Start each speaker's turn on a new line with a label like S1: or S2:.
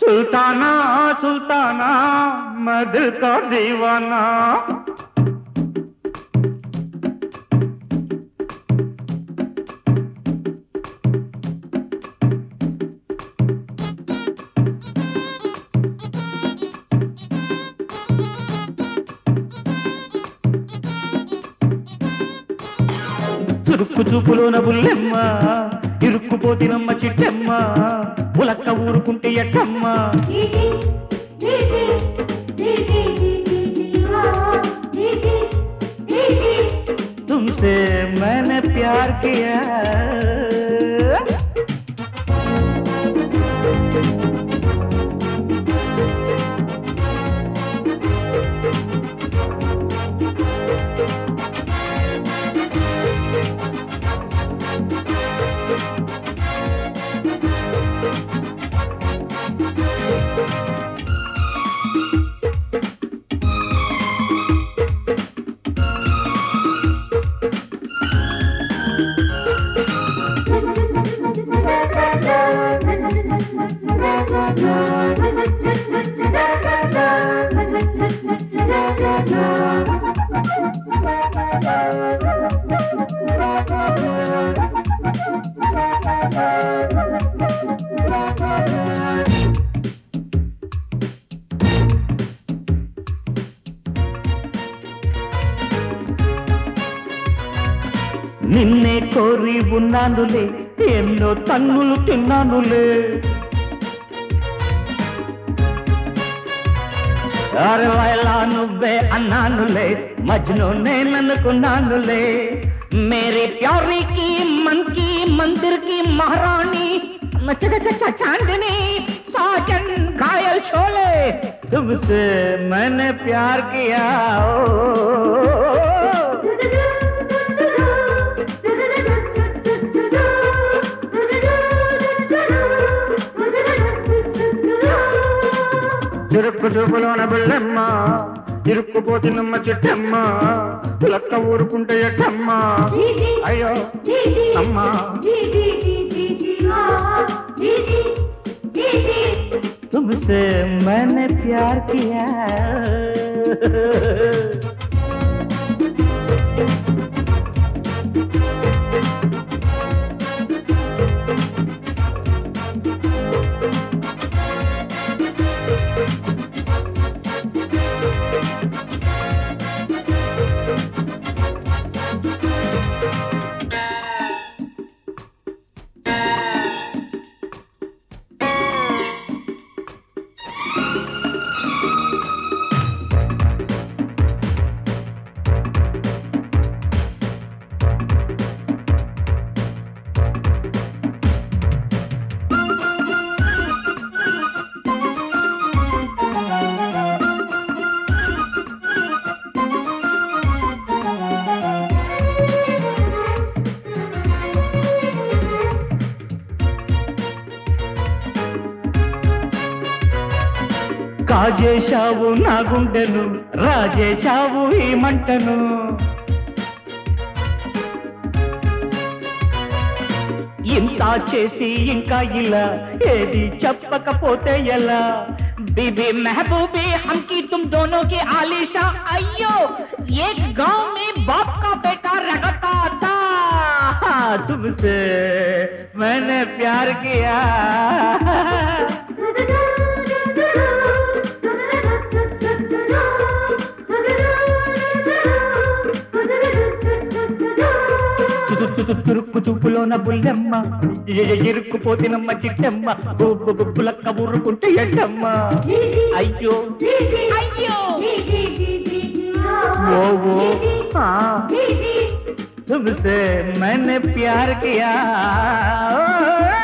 S1: सुल्ताना सुल्ताना मैं दिल का दीवाना। చురుక్కు చూపులోన బుల్లెమ్మ ఇరుక్కుపోతినమ్మ చిట్టెమ్మ ఉలక్క ఊరుకుంటే ఎట్టమ్మ तुमसे मैंने प्यार किया నిన్నే కోరి ఉన్నానులే ఎన్నో తన్నులు తిన్నానులే అరే లైలా నువ్వే అన్నానులే మజ్ను నేననుకున్నానులే మేరే ప్యారీ కి మన్ కి మందిర్ కి మహారాణి చాందनी साजन घायल शोले तुमसे मैंने प्यार किया చురుక్కు చూపులోన బుల్లెమ్మ ఇరుక్కుపోతినమ్మ చిట్టమ్మ లక్క ఊరుకుంటే ఎట్టమ్మ అయ్యో అమ్మ तुमसे मैंने प्यार किया కాజేశావు నా గుండెను రాజేశావు ఈ మంటను ఇంత చేసి ఇంకా ఇలా ఏది చెప్పకపోతే ఎలా बीबी महबूबी हम की तुम दोनों की आलीशा अयो एक गांव में बाप का बेटा रगता था तुमसे मैंने प्यार किया చురుక్కు చూపులోన బుల్లెమ్మ ఇరుక్కుపోతినమ్మ చిట్టమ్మ బులక్క ఊరుకుంటే ఎట్టమ్మ అయ్యో అయ్యో वो हाँ तुमसे मैंने प्यार किया